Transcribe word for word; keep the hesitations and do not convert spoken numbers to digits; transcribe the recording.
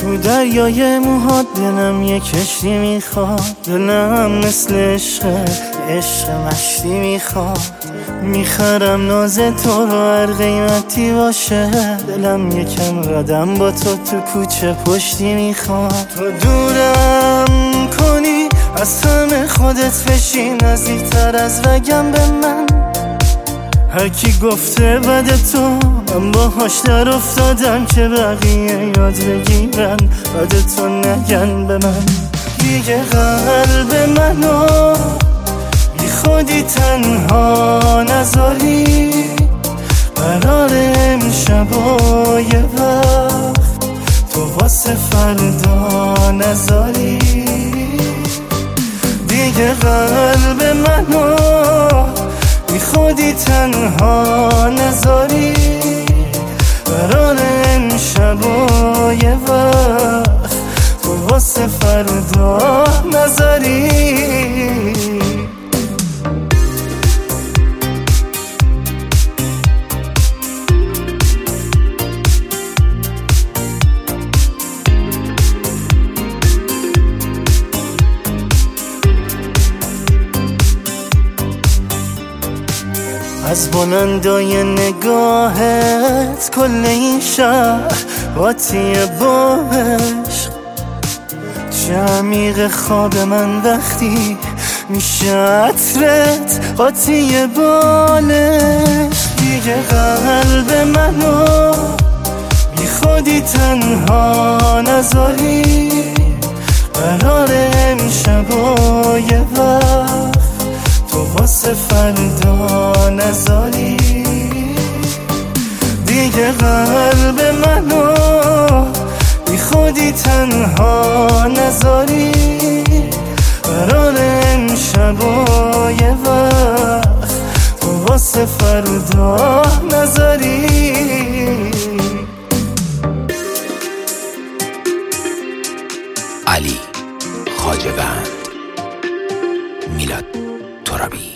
تو دریای موهات دلم یه کشتی میخواد، دلم مثل عشق عشق مشتی میخواد. میخرم ناز تو رو هر قیمتی باشه، دلم یکم قدم با تو تو کوچه پشتی میخواد. تو دورم کنی از همه خودت بشی، نزدیکتر از رگم به من. هر کی گفته بد تو من باهاش در افتادم، که بقیه یاد بگیرن بد تو نگن به من. دیگه قلب منو بی خودی تنها نذاری، قرار امشب و یه وقت تو واسه فردا نذاری. دیگه قلب منو بی خودی تنها نذاری، قرار امشب و یه وقت تو واسه فردا نذاری. از بلندای نگاهت کل این شهر قاطی با عشق. چه عمیق خواب من وقتی میشه عطرت قاطی بالش. دیگه قلب منو بی خودی تنها نذاری، قرار امشب و یه وقت تو واسه فردا نذاری. دیگه قلب منو بی خودی تنها نذاری، قرار امشب و یه وقت تو واسه فردا نذاری. علی خواجه‌وند، میلاد ترابی.